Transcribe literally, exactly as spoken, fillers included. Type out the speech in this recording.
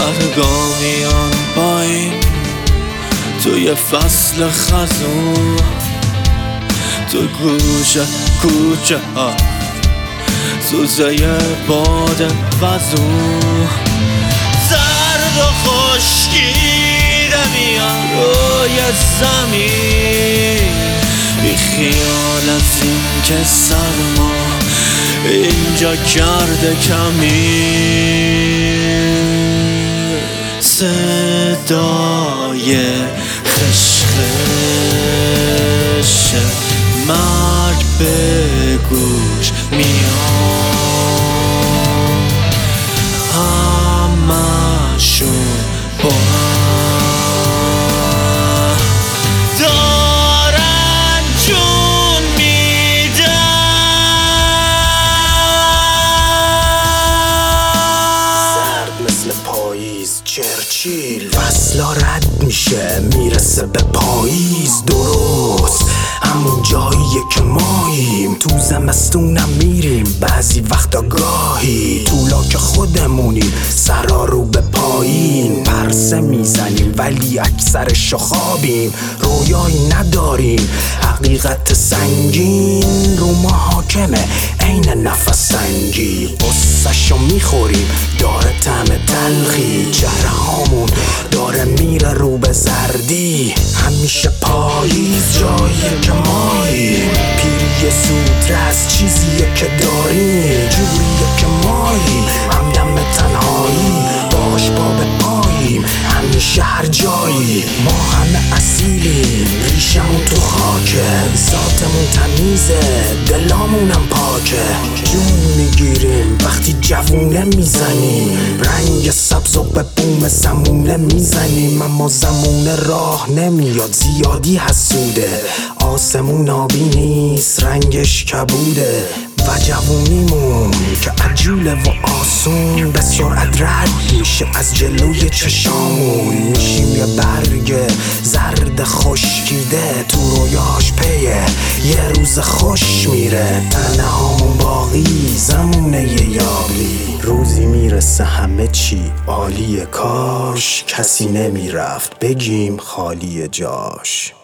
سرگامیان پایین توی فصل خزون، تو گوشه کوچه ها سوزه باد وزون، زرد و خشکیده میان روی زمین، بی خیال از این که سرما اینجا کرده کمین. صدای خشخش مرگ به گوش میان، همشون با هم دارن جون میدن. سرد مثل پاییز چرچیل، فصلا رد میشه میرسه به پاییز، درست همون جاییه که ماییم. تو زمستونم میریم بعضی وقتا گاهی، طولا که خودمونیم سرا رو به پایین، پرسه میزنیم ولی اکثرشو خوابیم، رویایی نداریم حقیقت سنگین رو ما حاکمه عین نفس سنگی، قصه‌شو میخوریم داره طعم تلخی، چهرهامون داره میره رو به زردی، همیشه پاییز جاییه که ماییم، پیری زودرس چیزیه که داریم، جوریه که ماییم همدم تنهایی، باش پا به پاییم همیشه هر جایی، ما همه اصیلیم ریشمون تو خاکه، ذاتمون تمیزه دلامونم پاکه، جون میگیریم وقتی جوونه میزنیم، رنگ سبز و به بوم زمونه میزنیم، اما زمونه راه نمیاد زیادی حسوده، آسمون آبی نیست رنگش کبوده، و جوونیمون که عجوله و آسون به سرعت رد میشه از جلوی چشامون، میشیم یه برگ زرد خشکیده تو رویاش پیه یه روز خوش میره، تنه هامون باقی زمونه یه یابی، روزی میرسه همه چی عالیه، کاش کسی نمیرفت بگیم خالی جاش.